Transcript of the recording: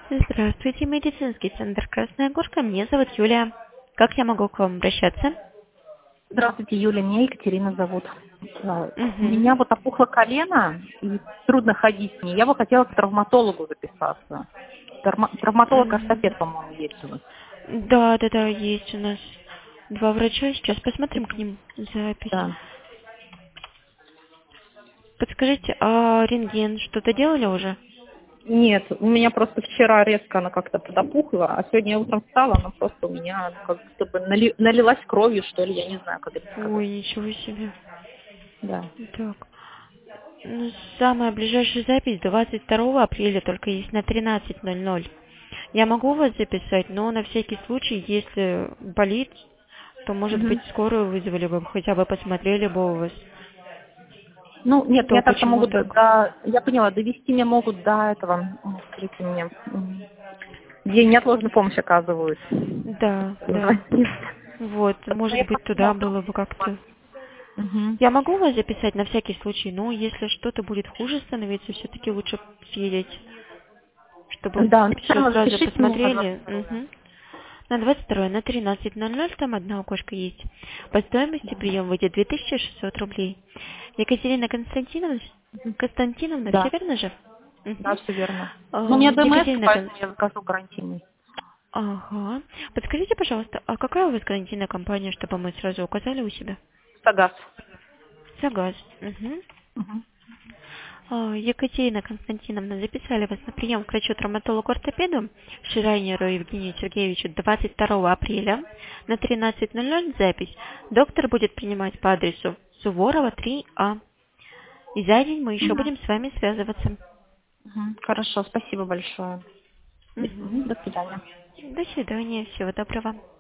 Здравствуйте, медицинский центр «Красная горка». Меня зовут Юлия. Как я могу к вам обращаться? Здравствуйте, Юля, меня Екатерина зовут. У Угу. меня вот опухло колено, и трудно ходить с ней. Я бы хотела к травматологу записаться. Травматолог-ортопед, по-моему, есть у вас. Да, да, да, есть у нас два врача. Сейчас посмотрим к ним запись. Да. Подскажите, а рентген что-то делали уже? Нет, у меня просто вчера резко она как-то подопухла, а сегодня я утром встала, она просто у меня как будто бы налилась кровью, что ли, я не знаю, как это сказать. Ой, ничего себе. Да. Так. Ну, самая ближайшая запись 22 апреля, только есть на 13:00. Я могу вас записать, но на всякий случай, если болит, то, может быть, Мгм. скорую вызвали бы, хотя бы посмотрели бы у вас, Ну, нет, что, меня так-то почему могут, так. я поняла, довести меня могут до этого, скажите мне, где неотложную помощь оказывают. Да, да. Позвонить. Вот, Ну, может я быть, подумала, туда вдруг было бы как-то. Мгм. Я могу вас записать на всякий случай, но если что-то будет хуже становиться, все-таки лучше съездить, чтобы Да, ну все все равно сразу запишите меня на посмотрели. 22-е. Мгм. На 22 на 13:00 там одно окошко есть. По стоимости Да. прием выйдет 2600 рублей. Екатерина Константиновна, все Да, верно же? да, Мгм. все верно. Ну, у меня ДМС, Екатерина поэтому я закажу гарантийный. Ага. Подскажите, пожалуйста, а какая у вас гарантийная компания, чтобы мы сразу указали у себя? Сагаз. Сагаз. Мгм. Мгм. Екатерина Константиновна, записали вас на прием к врачу-травматологу-ортопеду Ширайнеру Евгению Сергеевичу 22 апреля на 13:00 запись. Доктор будет принимать по адресу Суворова 3А. И за день мы еще Мгм. будем с вами связываться. Мгм. Хорошо, спасибо большое. Мгм. До свидания. До свидания, всего доброго.